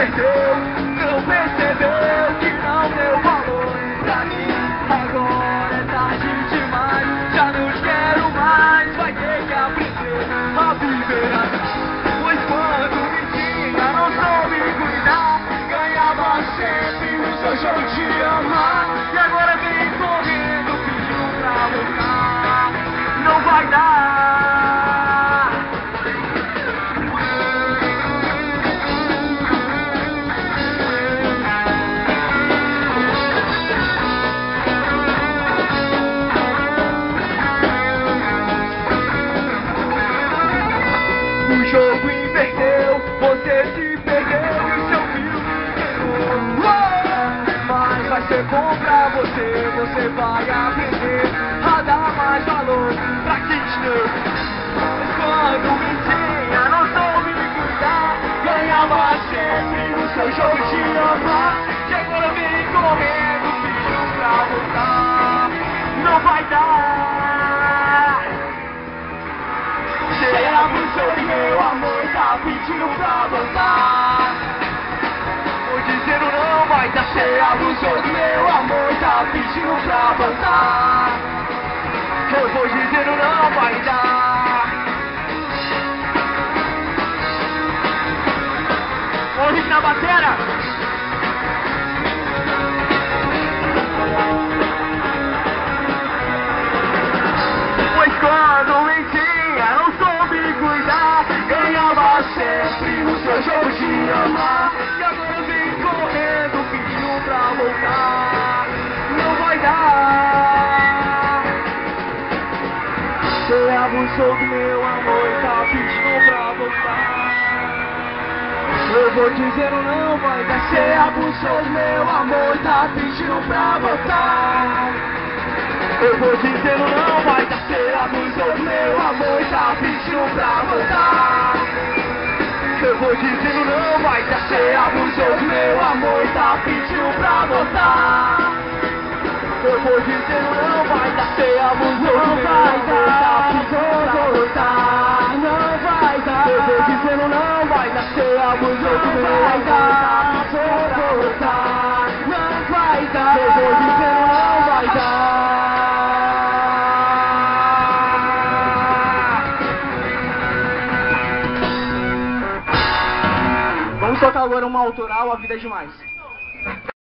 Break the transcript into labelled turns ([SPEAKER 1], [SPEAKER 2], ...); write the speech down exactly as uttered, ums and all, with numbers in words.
[SPEAKER 1] perdeu, não percebeu que não deu valor pra mim. Agora é tarde demais, já não quero mais. Vai ter que aprender a viver assim. Pois quando me tinha, não soube cuidar. Ganhava sempre o seu jogo de amar. E agora vem correndo pedindo pra voltar. Não vai dar. O jogo inverteu, você se perdeu e seu filho ganhou. Mas vai ser bom pra você, você vai aprender a dar mais valor pra quem te deu. Quando me tinha, não soube cuidar. Ganhava sempre o seu jogo de amar. E agora vem correndo, pedindo pra voltar. Não vai dar. Você abusou de meu amor, tá pedindo pra voltar. Vou dizendo não vai dar. Você abusou de meu amor, tá pedindo pra voltar. Eu vou dizendo não vai dar. Ô Rick na batera. Pois quando me tinha, não soube cuidar. Ganhava sempre o seu jogo de amar. E agora vem correndo, pedindo pra voltar. Não vai dar. Você abusou do meu amor e tá pedindo pra voltar. Eu vou dizendo não vai dar. Você abusou do meu amor e tá pedindo pra voltar. Eu vou dizendo não vai dar. Você abusou do meu amor e tá pedindo pra voltar. Eu vou dizendo não vai dar. Você abusou do meu amor e tá pedindo pra voltar. Eu vou dizendo não vai dar. Você abusou do meu amor e tá pedindo pra voltar. Não vai dar. Eu vou dizendo não vai dar. Você abusou do meu amor e tá pedindo pra voltar. Não vai dar. Eu vou dizendo não vai dar. Vamos tocar agora uma autoral, A Vida é Demais.